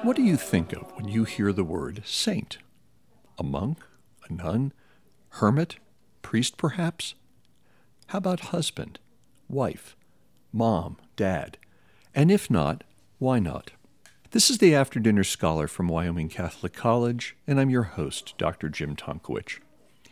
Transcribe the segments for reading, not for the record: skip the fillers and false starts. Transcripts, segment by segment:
What do you think of when you hear the word saint? A monk? A nun? Hermit? Priest, perhaps? How about husband? Wife? Mom? Dad? And if not, why not? This is the After Dinner Scholar from Wyoming Catholic College, and I'm your host, Dr. Jim Tonkowich.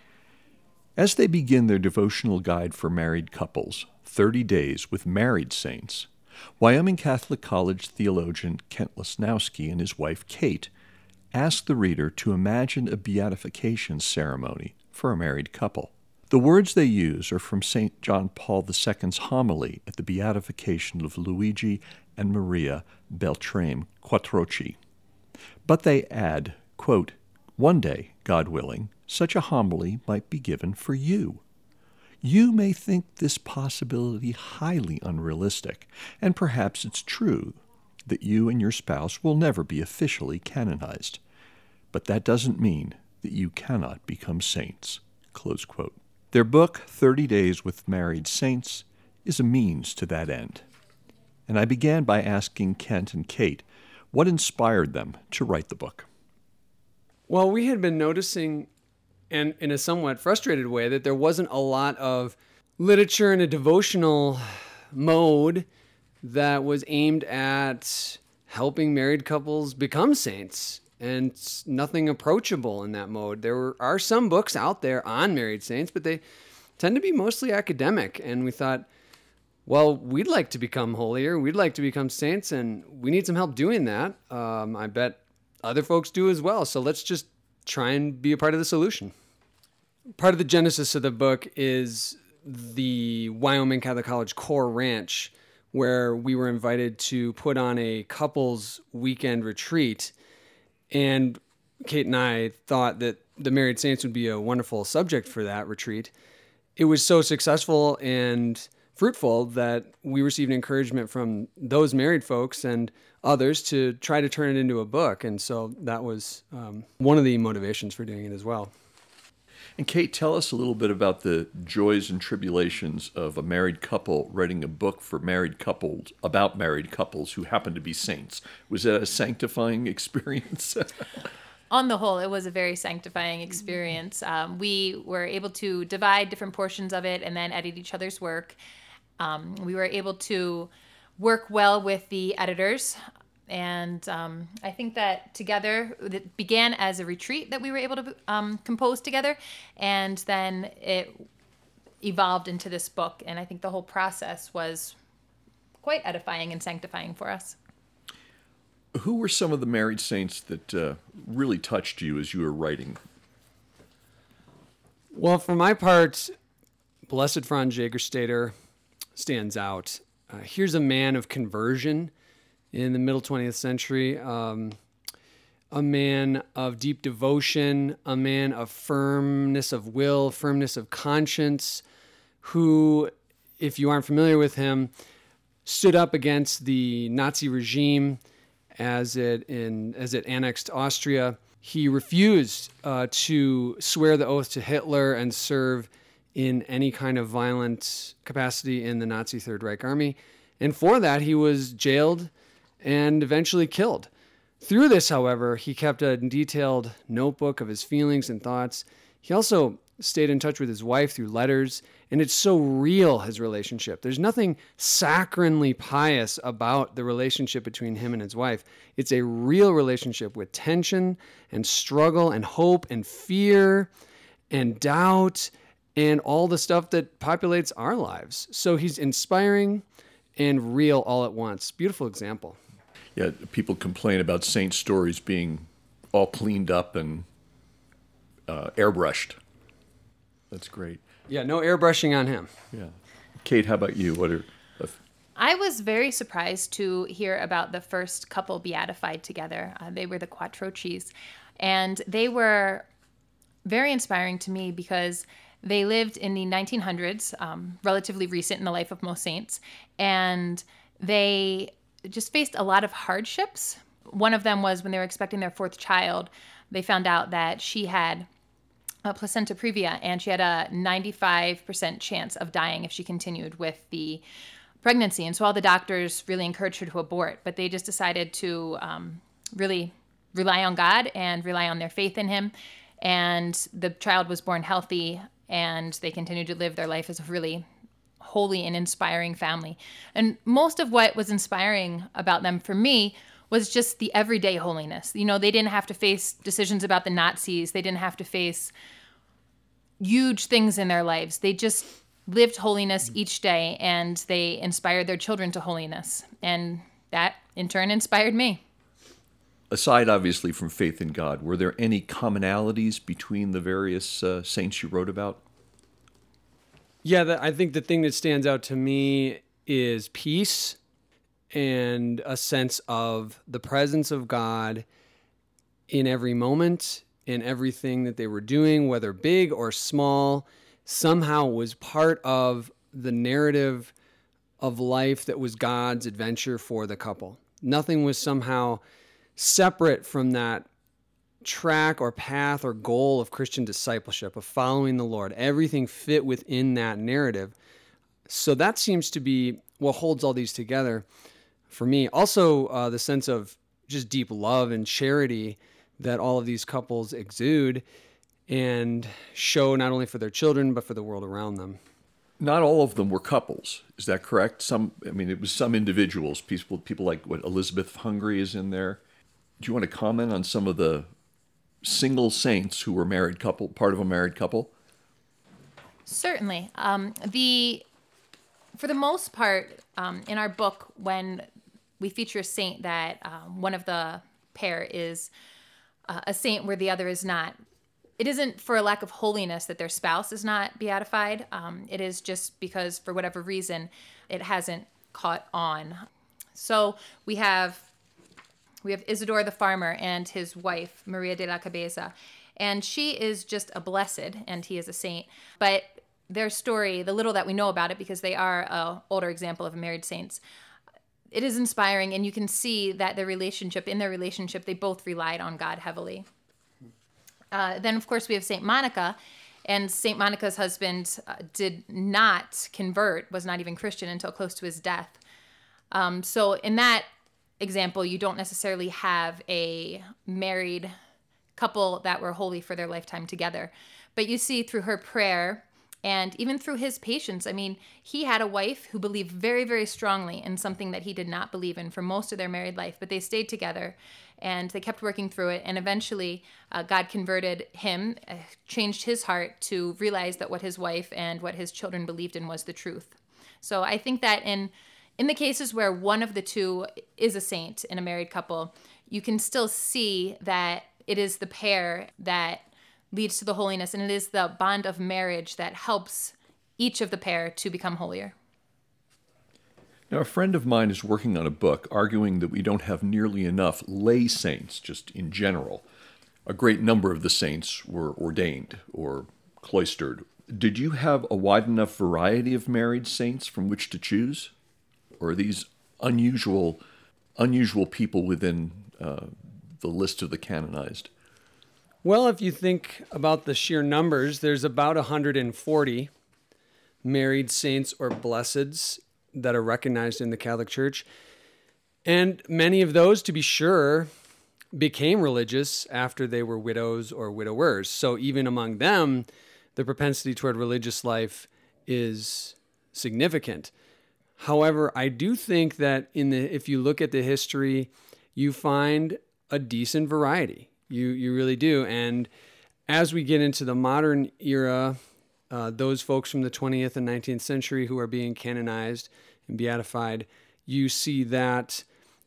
As they begin their devotional guide for married couples, 30 Days with Married Saints, Wyoming Catholic College theologian Kent Lesnowski and his wife Kate ask the reader to imagine a beatification ceremony for a married couple. The words they use are from St. John Paul II's homily at the beatification of Luigi and Maria Beltrame Quattrochi. But they add, quote, "One day, God willing, such a homily might be given for you. You may think this possibility highly unrealistic, and perhaps it's true that you and your spouse will never be officially canonized. But that doesn't mean that you cannot become saints." Close quote. Their book, 30 Days with Married Saints, is a means to that end. And I began by asking Kent and Kate what inspired them to write the book. Well, we had been noticing, and in a somewhat frustrated way, that there wasn't a lot of literature in a devotional mode that was aimed at helping married couples become saints, and nothing approachable in that mode. There are some books out there on married saints, but they tend to be mostly academic, and we thought, well, we'd like to become holier, we'd like to become saints, and we need some help doing that. I bet other folks do as well, so let's just try and be a part of the solution. Part of the genesis of the book is the Wyoming Catholic College Core Ranch, where we were invited to put on a couples weekend retreat. And Kate and I thought that the married saints would be a wonderful subject for that retreat. It was so successful and fruitful that we received encouragement from those married folks and others to try to turn it into a book. And so that was one of the motivations for doing it as well. And Kate, tell us a little bit about the joys and tribulations of a married couple writing a book for married couples, about married couples who happen to be saints. Was that a sanctifying experience? On the whole, it was a very sanctifying experience. We were able to divide different portions of it and then edit each other's work. We were able to work well with the editors. And I think that together, it began as a retreat that we were able to compose together, and then it evolved into this book. And I think the whole process was quite edifying and sanctifying for us. Who were some of the married saints that really touched you as you were writing? Well, for my part, Blessed Franz Jägerstätter stands out. Here's a man of conversion in the middle 20th century, a man of deep devotion, a man of firmness of will, firmness of conscience, who, if you aren't familiar with him, stood up against the Nazi regime as it annexed Austria. He refused to swear the oath to Hitler and serve in any kind of violent capacity in the Nazi Third Reich Army. And for that, he was jailed and eventually killed. Through this, however, he kept a detailed notebook of his feelings and thoughts. He also stayed in touch with his wife through letters, and it's so real, his relationship. There's nothing saccharinely pious about the relationship between him and his wife. It's a real relationship with tension and struggle and hope and fear and doubt and all the stuff that populates our lives. So he's inspiring and real all at once. Beautiful example. Yeah, people complain about saint stories being all cleaned up and airbrushed. That's great. Yeah, no airbrushing on him. Yeah. Kate, how about you? I was very surprised to hear about the first couple beatified together. They were the Quattrochis. And they were very inspiring to me because they lived in the 1900s, relatively recent in the life of most saints. And they just faced a lot of hardships. One of them was when they were expecting their fourth child, they found out that she had a placenta previa, and she had a 95% chance of dying if she continued with the pregnancy. And so all the doctors really encouraged her to abort, but they just decided to really rely on God and rely on their faith in him. And the child was born healthy, and they continued to live their life as a really holy and inspiring family. And most of what was inspiring about them for me was just the everyday holiness. You know, they didn't have to face decisions about the Nazis. They didn't have to face huge things in their lives. They just lived holiness each day, and they inspired their children to holiness. And that, in turn, inspired me. Aside, obviously, from faith in God, were there any commonalities between the various saints you wrote about? Yeah, I think the thing that stands out to me is peace and a sense of the presence of God in every moment, in everything that they were doing, whether big or small, somehow was part of the narrative of life that was God's adventure for the couple. Nothing was somehow separate from that track or path or goal of Christian discipleship, of following the Lord. Everything fit within that narrative. So that seems to be what holds all these together for me. Also, the sense of just deep love and charity that all of these couples exude and show not only for their children, but for the world around them. Not all of them were couples. Is that correct? It was some individuals, people like what Elizabeth of Hungary is in there. Do you want to comment on some of the single saints who were married couple, part of a married couple? Certainly. For the most part, in our book, when we feature a saint that one of the pair is a saint where the other is not, it isn't for a lack of holiness that their spouse is not beatified. It is just because, for whatever reason, it hasn't caught on. So we have Isidore the farmer and his wife, Maria de la Cabeza. And she is just a blessed, and he is a saint. But their story, the little that we know about it, because they are an older example of married saints, it is inspiring, and you can see that in their relationship, they both relied on God heavily. Then, of course, we have St. Monica, and St. Monica's husband did not convert, was not even Christian until close to his death. So in that example, you don't necessarily have a married couple that were holy for their lifetime together. But you see through her prayer and even through his patience, he had a wife who believed very, very strongly in something that he did not believe in for most of their married life, but they stayed together and they kept working through it. And eventually God converted him, changed his heart to realize that what his wife and what his children believed in was the truth. So I think that in the cases where one of the two is a saint in a married couple, you can still see that it is the pair that leads to the holiness, and it is the bond of marriage that helps each of the pair to become holier. Now, a friend of mine is working on a book arguing that we don't have nearly enough lay saints, just in general. A great number of the saints were ordained or cloistered. Did you have a wide enough variety of married saints from which to choose? Or are these unusual people within the list of the canonized? Well, if you think about the sheer numbers, there's about 140 married saints or blesseds that are recognized in the Catholic Church. And many of those, to be sure, became religious after they were widows or widowers. So even among them, the propensity toward religious life is significant. However, I do think that if you look at the history, you find a decent variety. You really do. And as we get into the modern era, those folks from the 20th and 19th century who are being canonized and beatified, you see that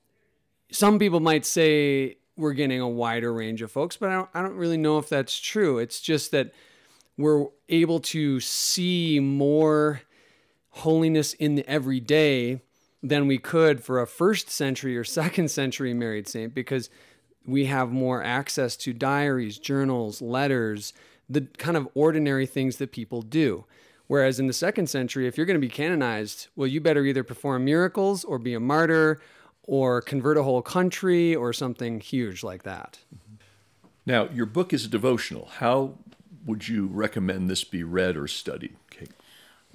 some people might say we're getting a wider range of folks, but I don't really know if that's true. It's just that we're able to see more holiness in the everyday than we could for a first century or second century married saint, because we have more access to diaries, journals, letters, the kind of ordinary things that people do. Whereas in the second century, if you're going to be canonized, well, you better either perform miracles or be a martyr or convert a whole country or something huge like that. Now, your book is a devotional. How would you recommend this be read or studied, Kate?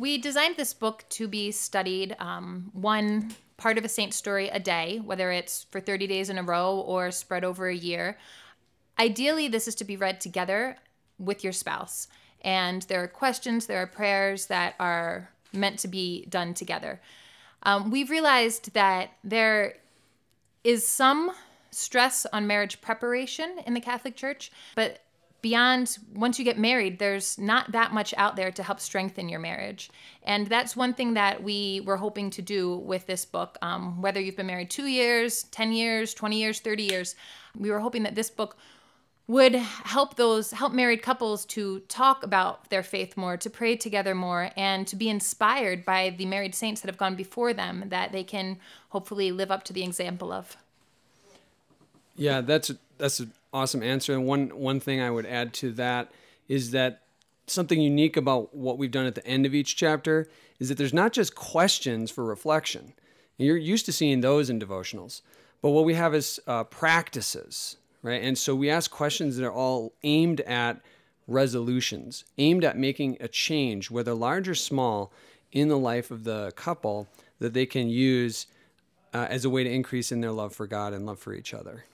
We designed this book to be studied one part of a saint's story a day, whether it's for 30 days in a row or spread over a year. Ideally, this is to be read together with your spouse. And there are questions, there are prayers that are meant to be done together. We've realized that there is some stress on marriage preparation in the Catholic Church, but beyond, once you get married, there's not that much out there to help strengthen your marriage. And that's one thing that we were hoping to do with this book. Whether you've been married 2 years, 10 years, 20 years, 30 years, we were hoping that this book would help married couples to talk about their faith more, to pray together more, and to be inspired by the married saints that have gone before them, that they can hopefully live up to the example of. Yeah, that's an awesome answer. And one thing I would add to that is that something unique about what we've done at the end of each chapter is that there's not just questions for reflection. You're used to seeing those in devotionals, but what we have is practices, right? And so we ask questions that are all aimed at resolutions, aimed at making a change, whether large or small, in the life of the couple that they can use as a way to increase in their love for God and love for each other.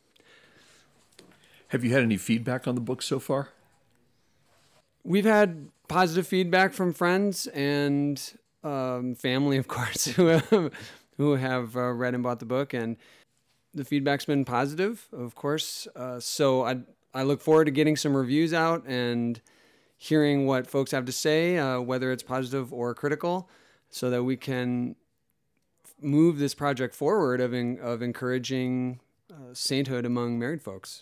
Have you had any feedback on the book so far? We've had positive feedback from friends and family, of course, who have read and bought the book, and the feedback's been positive, of course. So I look forward to getting some reviews out and hearing what folks have to say, whether it's positive or critical, so that we can move this project forward of encouraging sainthood among married folks.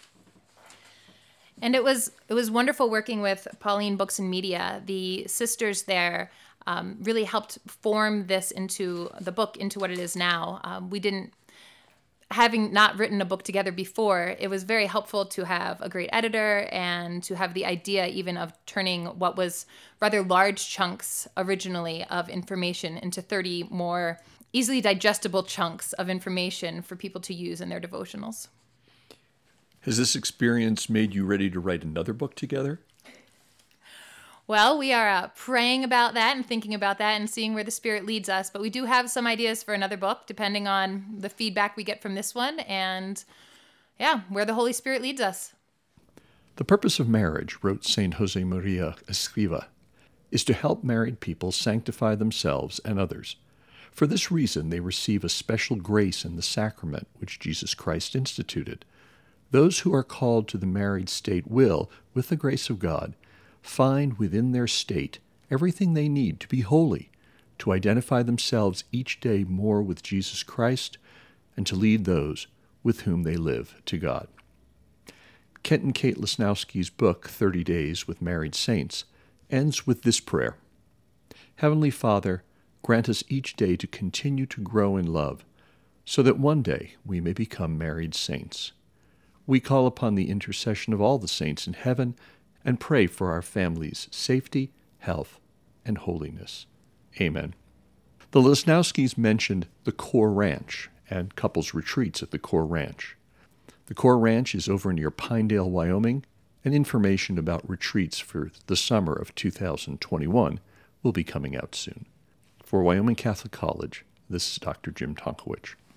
And it was wonderful working with Pauline Books and Media. The sisters there really helped form this into the book, into what it is now. Having not written a book together before, it was very helpful to have a great editor and to have the idea even of turning what was rather large chunks originally of information into 30 more easily digestible chunks of information for people to use in their devotionals. Has this experience made you ready to write another book together? Well, we are praying about that and thinking about that and seeing where the Spirit leads us. But we do have some ideas for another book, depending on the feedback we get from this one and, where the Holy Spirit leads us. The purpose of marriage, wrote St. Josemaria Escriva, is to help married people sanctify themselves and others. For this reason, they receive a special grace in the sacrament which Jesus Christ instituted. Those who are called to the married state will, with the grace of God, find within their state everything they need to be holy, to identify themselves each day more with Jesus Christ, and to lead those with whom they live to God. Kent and Kate Lesnowski's book, 30 Days with Married Saints, ends with this prayer. Heavenly Father, grant us each day to continue to grow in love, so that one day we may become married saints. We call upon the intercession of all the saints in heaven and pray for our families' safety, health, and holiness. Amen. The Lesnowskis mentioned the Core Ranch and couples retreats at the Core Ranch. The Core Ranch is over near Pinedale, Wyoming, and information about retreats for the summer of 2021 will be coming out soon. For Wyoming Catholic College, this is Dr. Jim Tonkowich.